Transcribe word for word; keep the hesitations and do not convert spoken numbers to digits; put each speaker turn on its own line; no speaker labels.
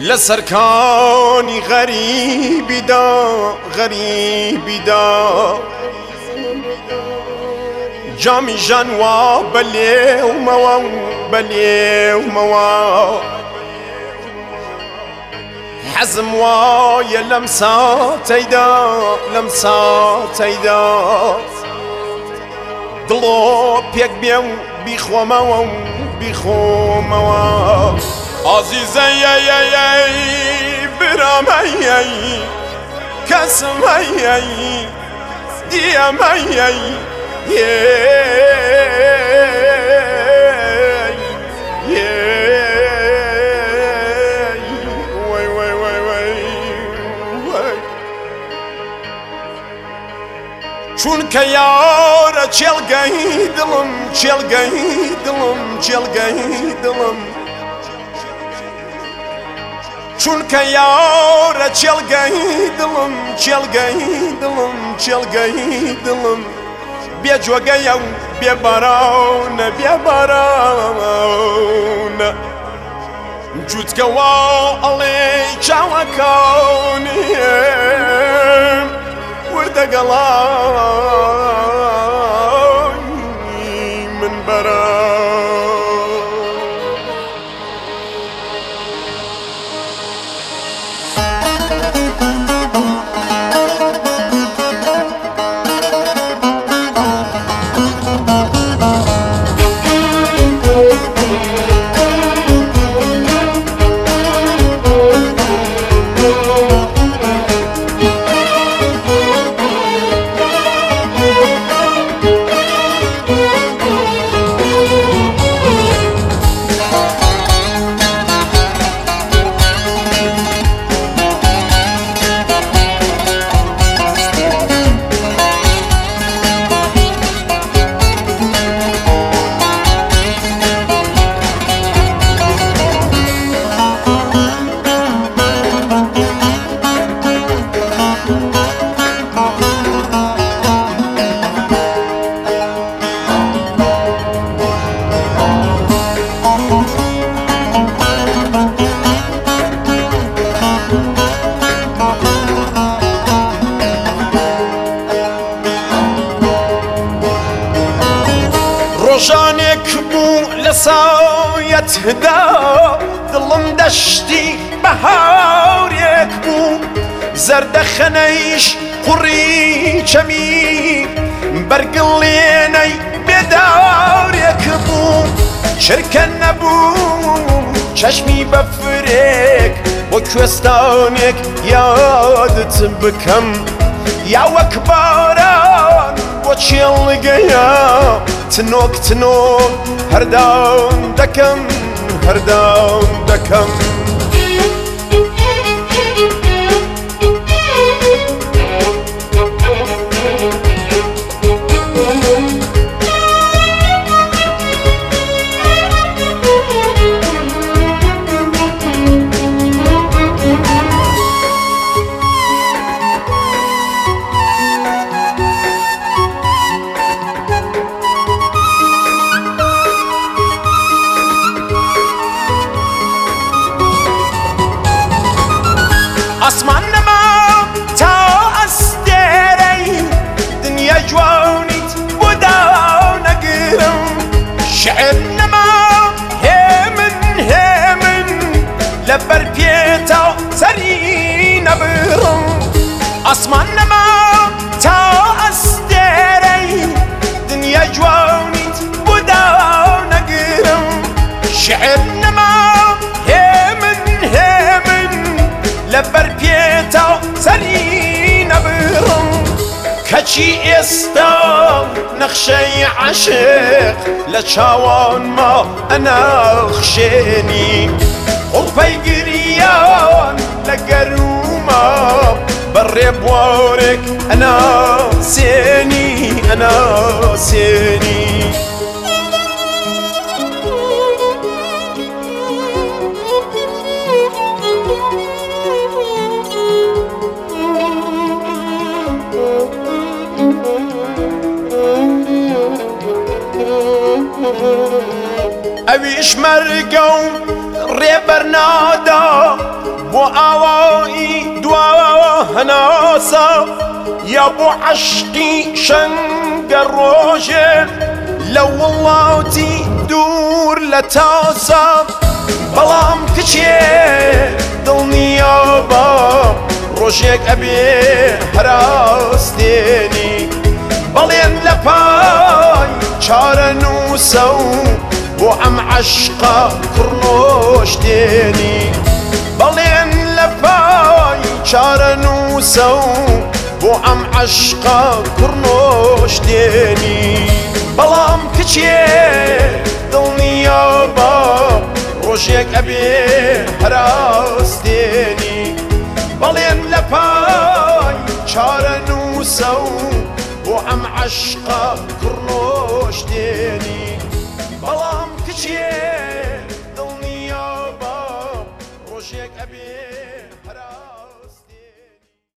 لسركاني غريبي دا غريبي دا جامي جانوا بلي وموا بلي وموا حزم وايا لمسات ايدا لمسات ايدا دلو بيك بيو بيخوا موا بيخوا موا عزيزي يا يا يا برامي يا كسمي يا ديامي يا وي وي وي وي چونك يارا چلگي دلم چلگي دلم چلگي دلم چونك يارا چلگي دلم چلگي دلم چلگي دلم بيا جوگيو بيا باراون بيا باراون جوت كوا علي جوا كوني ورد قلاي من براون روشانك بو لسايت هدا دلم دشتي بهاريك بو زرد خنيش قري جميل برقليني بداريك بو شركن نبو چشمي بفريك وكوستانك يادت بكم يا وكباران وچيلگيا تنوك تنوك هردان دكم هردان دكم اسمان نما تا استيري دنيا جوانيت ودا نقرم شعر نما هيمن هيمن لبر بيتا سري نبرم اسمان نما تا استيري دنيا جوانيت ودا نقرم شعر نما لبر بيتا سري نبرم كشي استا نخشي عشق لشاوان ما انا خشيني قلبي قريان لقروما بري بوارك انا سيني انا سيني أبيش مرقو ريبر نادا بۆ ئاوایی دواوە هەناسە یا بۆ عەشقی شەنگە ڕۆژێ لە وڵاتی دوور لە تاسە بەڵام کچێ دڵنیە بە ڕۆژێک ئەبێ هەراستێنی بەڵێن لە پای چارە نووسە و بۆ ئەم عەشقە کوڕنۆشتێنی بەڵێن لە پای چارە نووسە و بۆ ئەم عەشقە کوڕنۆشتێنی بەڵام کچێ دڵنیە بە ڕۆژێک ئەبێ هەراستێنی بەڵێن لە پای چارە نووسە و بۆ ئەم عەشقە کوڕنۆشتێنی